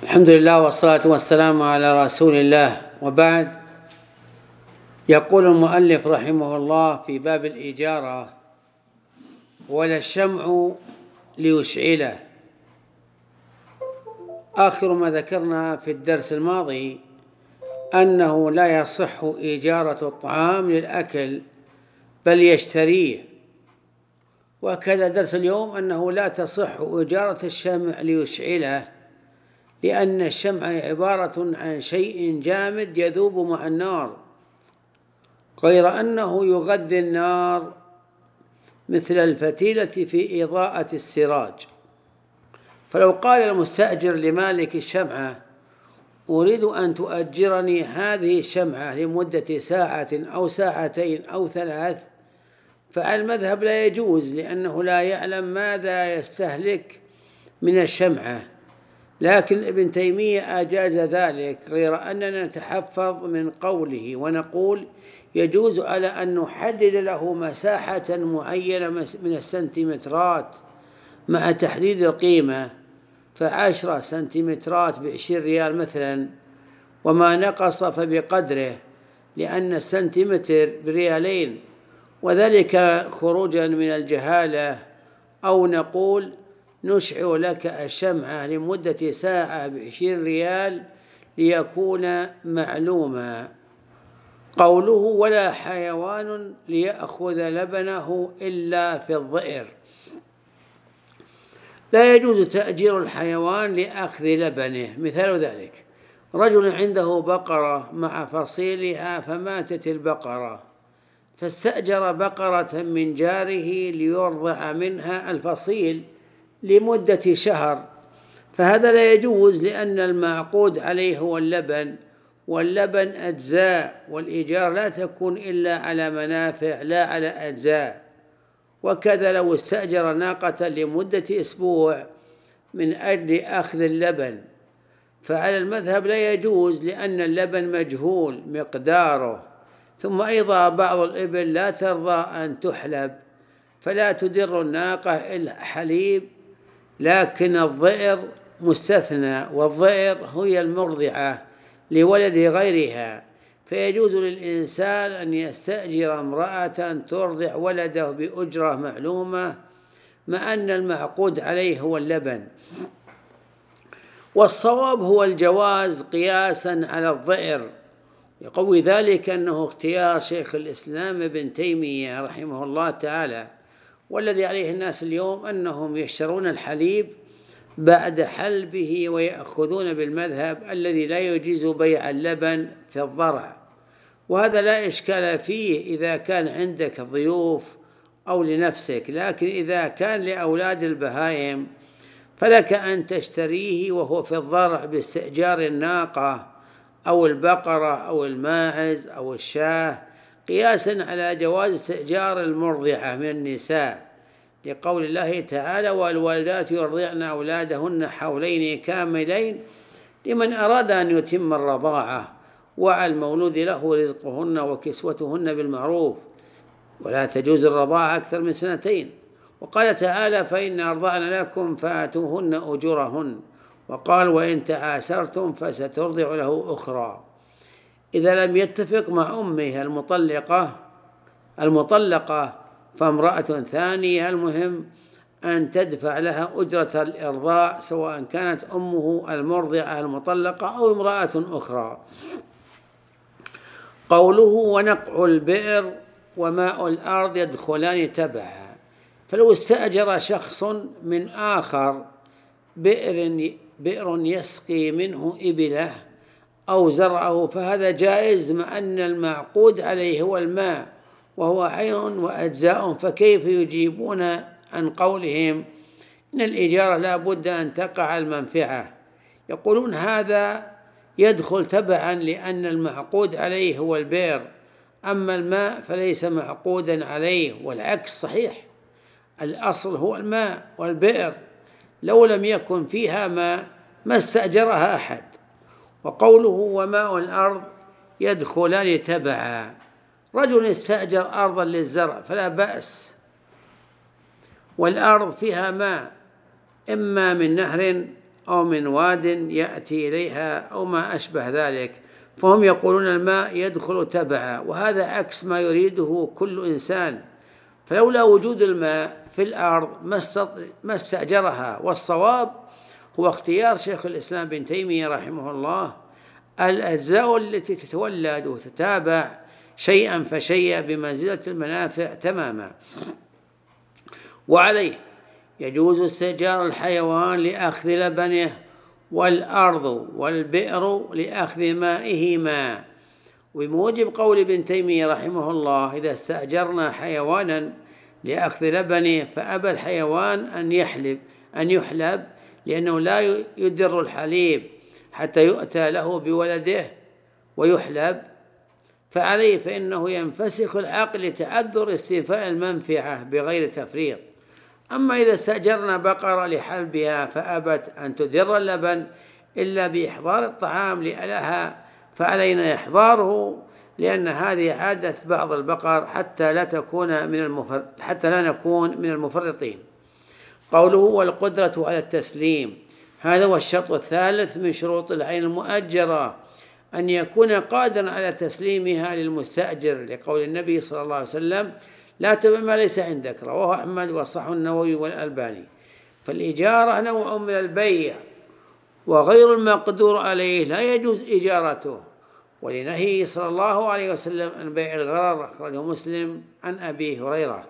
الحمد لله والصلاة والسلام على رسول الله، وبعد. يقول المؤلف رحمه الله في باب الإجارة: ولا الشمع ليشعله. آخر ما ذكرنا في الدرس الماضي أنه لا يصح إجارة الطعام للأكل بل يشتريه، وكذا درس اليوم أنه لا تصح إجارة الشمع ليشعله، لأن الشمع عبارة عن شيء جامد يذوب مع النار، غير أنه يغذي النار مثل الفتيلة في إضاءة السراج. فلو قال المستأجر لمالك الشمعة: أريد أن تؤجرني هذه الشمعة لمدة ساعة أو ساعتين أو 3، فعلى المذهب لا يجوز، لأنه لا يعلم ماذا يستهلك من الشمعة. لكن ابن تيمية أجاز ذلك، غير أننا نتحفظ من قوله ونقول يجوز على أن نحدد له مساحة معينة من السنتيمترات مع تحديد القيمة، ف10 سنتيمترات ب20 ريال مثلا، وما نقص فبقدره، لأن السنتيمتر بريالين، وذلك خروجا من الجهالة. أو نقول نشعر لك الشمعة لمدة ساعة ب20 ريال ليكون معلوما. قوله: ولا حيوان ليأخذ لبنه إلا في الظئر. لا يجوز تأجير الحيوان لأخذ لبنه. مثال ذلك: رجل عنده بقرة مع فصيلها فماتت البقرة، فاستأجر بقرة من جاره ليرضع منها الفصيل لمدة شهر، فهذا لا يجوز، لأن المعقود عليه هو اللبن، واللبن أجزاء، والإيجار لا تكون إلا على منافع لا على أجزاء. وكذا لو استأجر ناقة لمدة أسبوع من أجل أخذ اللبن، فعلى المذهب لا يجوز، لأن اللبن مجهول مقداره. ثم أيضا بعض الإبل لا ترضى أن تحلب، فلا تدر الناقة إلا حليب، لكن الظئر مستثنى، والظئر هي المرضعة لولد غيرها، فيجوز للإنسان أن يستأجر امرأة ترضع ولده بأجرة معلومة، مع أن المعقود عليه هو اللبن. والصواب هو الجواز قياسا على الظئر. يقوي ذلك أنه اختيار شيخ الإسلام ابن تيمية رحمه الله تعالى، والذي عليه الناس اليوم أنهم يشترون الحليب بعد حلبه، ويأخذون بالمذهب الذي لا يجيز بيع اللبن في الضرع. وهذا لا إشكال فيه إذا كان عندك ضيوف أو لنفسك، لكن إذا كان لأولاد البهائم فلك أن تشتريه وهو في الضرع باستئجار الناقة أو البقرة أو الماعز أو الشاة، قياسا على جواز استئجار المرضعة من النساء، لقول الله تعالى: والوالدات يرضعن أولادهن حولين كاملين لمن أراد أن يتم الرضاعة، وعلى المولود له رزقهن وكسوتهن بالمعروف، ولا تجوز الرضاعة أكثر من 2. وقال تعالى: فإن أرضعن لكم فآتوهن أجورهن. وقال: وإن تعاسرتم فسترضع له أخرى. إذا لم يتفق مع أمه المطلقة فامرأة ثانية، المهم أن تدفع لها أجرة الإرضاع، سواء كانت أمه المرضعة المطلقة أو امرأة أخرى. قوله: ونقع البئر وماء الأرض يدخلان تبعا. فلو استأجر شخص من آخر بئر يسقي منه إبله أو زرعه، فهذا جائز، مع أن المعقود عليه هو الماء وهو عين وأجزاء. فكيف يجيبون عن قولهم إن الإجارة لا بد أن تقع المنفعة؟ يقولون هذا يدخل تبعا، لأن المعقود عليه هو البئر، أما الماء فليس معقودا عليه، والعكس صحيح، الأصل هو الماء، والبئر لو لم يكن فيها ماء ما استأجرها أحد. وقوله: وماء الأرض يدخلان تبعا. رجل استأجر أرضا للزرع فلا بأس، والأرض فيها ماء إما من نهر أو من واد يأتي إليها أو ما أشبه ذلك، فهم يقولون الماء يدخل تبعا، وهذا عكس ما يريده كل إنسان. فلولا وجود الماء في الأرض ما استأجرها. والصواب هو اختيار شيخ الإسلام ابن تيمية رحمه الله الأجزاء التي تتولد وتتابع شيئا فشيئا بمنزلة المنافع تماما. وعليه يجوز استئجار الحيوان لأخذ لبنه، والأرض والبئر لأخذ مائهما. وبموجب قول ابن تيمية رحمه الله إذا استأجرنا حيوانا لأخذ لبنه فأبى الحيوان أن يحلب لأنه لا يدر الحليب حتى يؤتى له بولده ويحلب، فعليه فإنه ينفسخ العقل لتعذر استيفاء المنفعة بغير تفريط. أما إذا استأجرنا بقرة لحلبها فأبت أن تدر اللبن إلا بإحضار الطعام لها، فعلينا إحضاره، لأن هذه عادة بعض البقر حتى لا نكون من المفرطين. قوله والقدرة على التسليم، هذا هو الشرط الثالث من شروط العين المؤجرة، أن يكون قادرا على تسليمها للمستأجر، لقول النبي صلى الله عليه وسلم لا تبع ما ليس عندك، رواه أحمد وصححه النووي والألباني. فالإجارة نوع من البيع، وغير المقدور عليه لا يجوز إجارته، ولنهيه صلى الله عليه وسلم عن بيع الغرر، أخرجه مسلم عن أبي هريرة.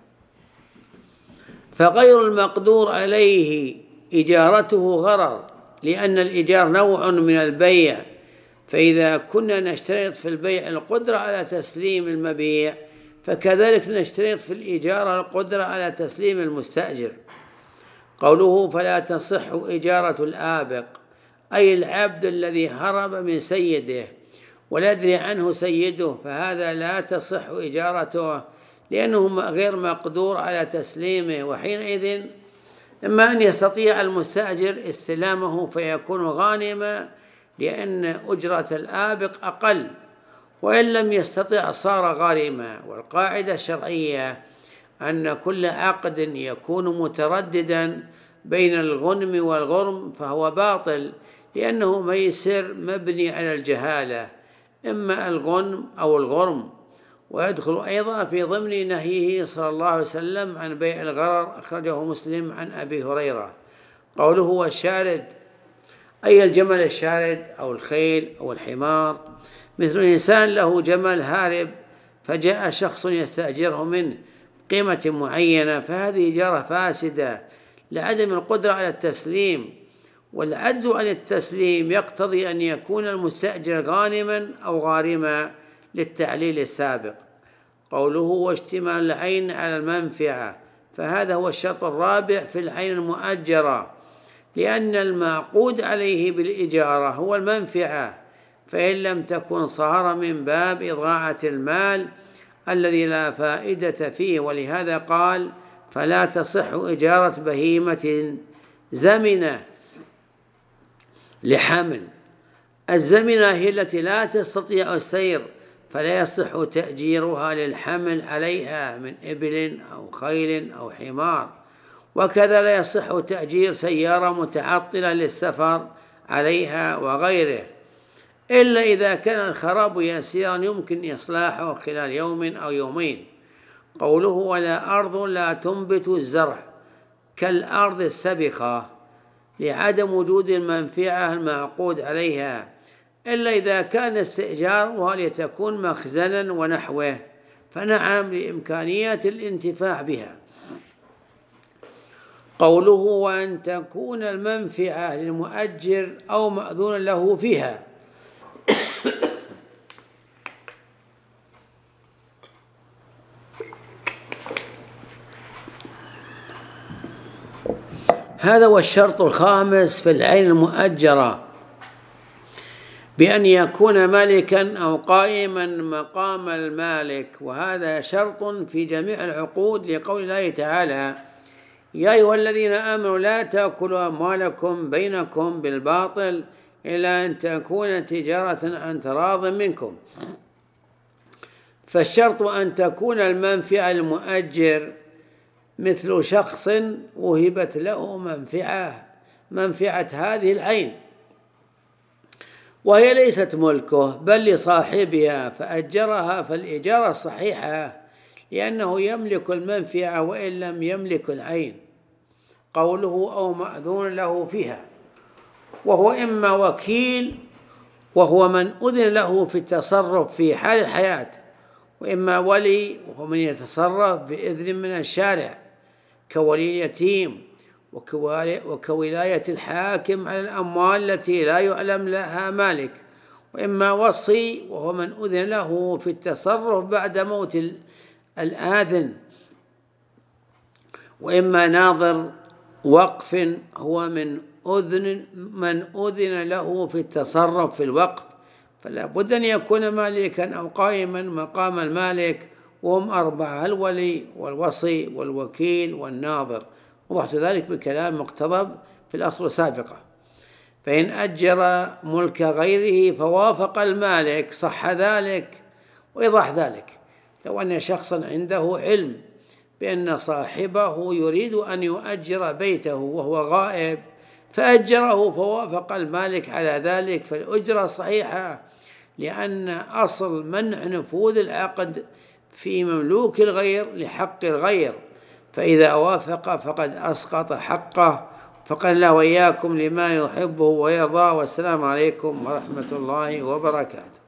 فغير المقدور عليه إجارته غرر، لأن الإيجار نوع من البيع، فإذا كنا نشترط في البيع القدرة على تسليم المبيع فكذلك نشترط في الإجارة القدرة على تسليم المستأجر. قوله فلا تصح إجارة الآبق، أي العبد الذي هرب من سيده ولا يدري عنه سيده، فهذا لا تصح إجارته لأنه غير مقدور على تسليمه، وحينئذ إما أن يستطيع المستأجر استلامه فيكون غانما لأن أجرة الآبق أقل، وإن لم يستطع صار غارما. والقاعدة الشرعية أن كل عقد يكون مترددا بين الغنم والغرم فهو باطل، لأنه ميسر مبني على الجهالة، إما الغنم أو الغرم. ويدخل أيضا في ضمن نهيه صلى الله عليه وسلم عن بيع الغرر، أخرجه مسلم عن أبي هريرة. قوله هو الشارد، أي الجمل الشارد أو الخيل أو الحمار، مثل إنسان له جمل هارب فجاء شخص يستأجره منه قيمة معينة، فهذه إجارة فاسدة لعدم القدرة على التسليم، والعجز عن التسليم يقتضي أن يكون المستأجر غانما أو غارما للتعليل السابق. قوله واشتمال العين على المنفعة، فهذا هو الشرط الرابع في العين المؤجرة، لأن المعقود عليه بالإجارة هو المنفعة، فإن لم تكن صار من باب إضاعة المال الذي لا فائدة فيه. ولهذا قال فلا تصح إجارة بهيمة زمنة لحمل. الزمنة هي التي لا تستطيع السير، فلا يصح تأجيرها للحمل عليها من إبل أو خيل أو حمار. وكذا لا يصح تأجير سيارة متعطلة للسفر عليها وغيره، إلا إذا كان الخراب يسيرا يمكن إصلاحه خلال يوم أو يومين. قوله ولا أرض لا تنبت الزرع كالأرض السبخة، لعدم وجود المنفعة المعقود عليها، إلا إذا كان استئجارها لتكون مخزنا ونحوه، فنعم لإمكانية الانتفاع بها. قوله وأن تكون المنفعة للمؤجر أو مأذون له فيها، هذا هو الشرط الخامس في العين المؤجرة، بأن يكون مالكا أو قائما مقام المالك، وهذا شرط في جميع العقود، لقول الله تعالى يا أيها الذين آمنوا لا تأكلوا أموالكم بينكم بالباطل إلا أن تكون تجارة عن تراض منكم. فالشرط أن تكون المنفعة المؤجر مثل شخص وهبت له منفعة منفعة هذه العين، وهي ليست ملكه بل لصاحبها فأجرها، فالإجارة صحيحة لأنه يملك المنفعة وإن لم يملك العين. قوله أو مأذون له فيها، وهو إما وكيل وهو من أذن له في التصرف في حال الحياة، وإما ولي وهو من يتصرف بإذن من الشارع كولي اليتيم وكولاية الحاكم على الأموال التي لا يعلم لها مالك، وإما وصي وهو من أذن له في التصرف بعد موت الآذن، وإما ناظر وقف هو من أذن له في التصرف في الوقف، فلا بد أن يكون مالكا أو قائما مقام المالك، وهم أربعة: الولي والوصي والوكيل والناظر، وضحت ذلك بكلام مقتضب في الأصل السابقة. فإن أجر ملك غيره فوافق المالك صح ذلك. وإيضاح ذلك: لو أن شخصا عنده علم بأن صاحبه يريد أن يؤجر بيته وهو غائب فأجره فوافق المالك على ذلك، فالأجرة صحيحة، لأن أصل منع نفوذ العقد في مملوك الغير لحق الغير، فإذا وافق فقد أسقط حقه. فقال الله وإياكم لما يحبه ويرضاه، والسلام عليكم ورحمة الله وبركاته.